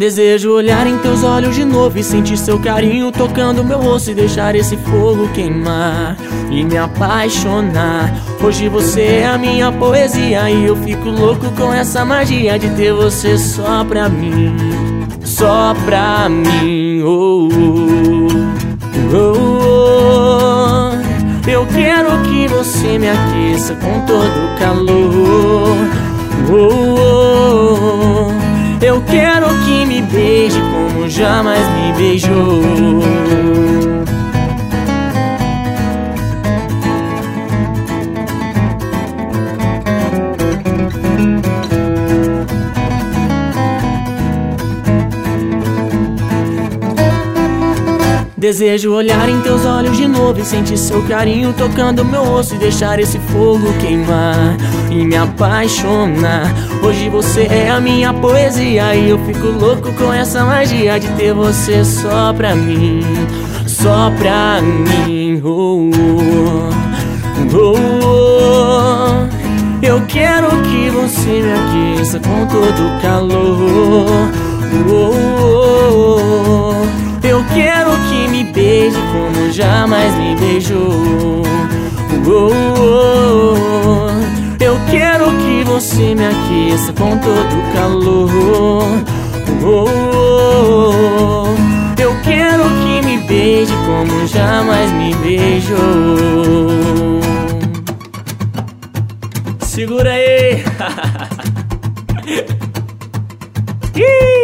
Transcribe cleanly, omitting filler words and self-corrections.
Desejo olhar em teus olhos de novo e sentir seu carinho tocando meu rosto e deixar esse fogo queimar e me apaixonar. Hoje você é a minha poesia e eu fico louco com essa magia de ter você só pra mim, só pra mim. Oh, oh, oh, oh. Eu quero que você me aqueça com todo o calor. Oh, oh, oh. Eu quero que me beije como jamais me beijou. Desejo olhar em teus olhos de novo e sentir seu carinho tocando meu rosto e deixar esse fogo queimar e me apaixonar. Hoje você é a minha poesia e eu fico louco com essa magia de ter você só pra mim, só pra mim. Oh, oh, oh, oh. Eu quero que você me aqueça com todo o calor. Oh, oh, oh. Eu quero que me beije como jamais me beijou. Oh, oh, oh. Eu quero que você me aqueça com todo o calor. Oh, oh, oh. Eu quero que me beije como jamais me beijou. Segura aí.